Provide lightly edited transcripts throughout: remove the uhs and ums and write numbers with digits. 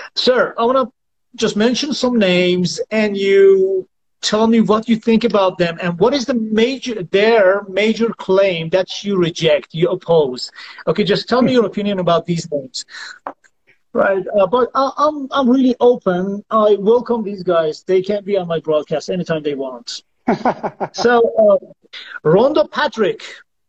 Sir, I want to just mention some names and you tell me what you think about them and what is their major claim that you reject, you oppose. Okay, just tell me your opinion about these names. Right, but I'm really open. I welcome these guys. They can be on my broadcast anytime they want. So, Rhonda Patrick.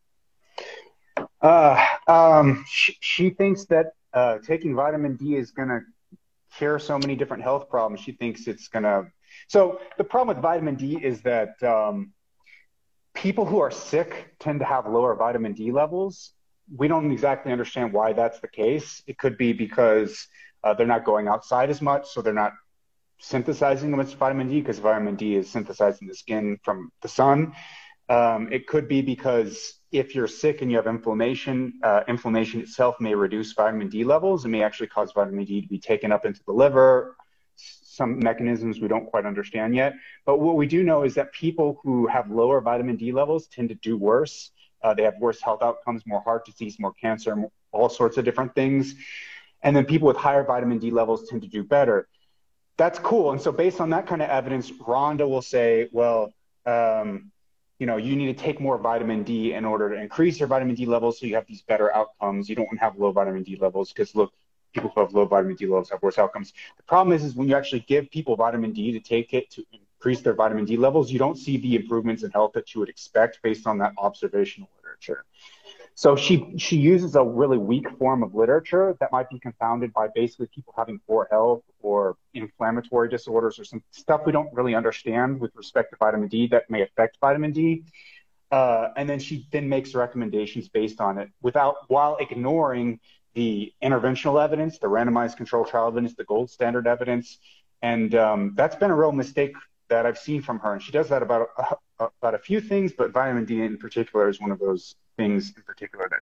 She thinks that taking vitamin D is going to cure so many different health problems. She thinks it's going to. So the problem with vitamin D is that people who are sick tend to have lower vitamin D levels. We don't exactly understand why that's the case. It could be because they're not going outside as much, so they're not synthesizing as much vitamin D because vitamin D is synthesized in the skin from the sun. It could be because if you're sick and you have inflammation, inflammation itself may reduce vitamin D levels and may actually cause vitamin D to be taken up into the liver. Some mechanisms we don't quite understand yet. But what we do know is that people who have lower vitamin D levels tend to do worse. They have worse health outcomes, more heart disease, more cancer, all sorts of different things. And then people with higher vitamin D levels tend to do better. That's cool. And so based on that kind of evidence, Rhonda will say, well, you need to take more vitamin D in order to increase your vitamin D levels so you have these better outcomes. You don't have low vitamin D levels because look, people who have low vitamin D levels have worse outcomes. The problem is when you actually give people vitamin D to take it to increase their vitamin D levels, you don't see the improvements in health that you would expect based on that observational literature. So she uses a really weak form of literature that might be confounded by basically people having poor health or inflammatory disorders or some stuff we don't really understand with respect to vitamin D that may affect vitamin D. And then she then makes recommendations based on it while ignoring the interventional evidence, the randomized control trial evidence, the gold standard evidence. And that's been a real mistake that I've seen from her. And she does that about a few things, but vitamin D in particular is one of those things in particular that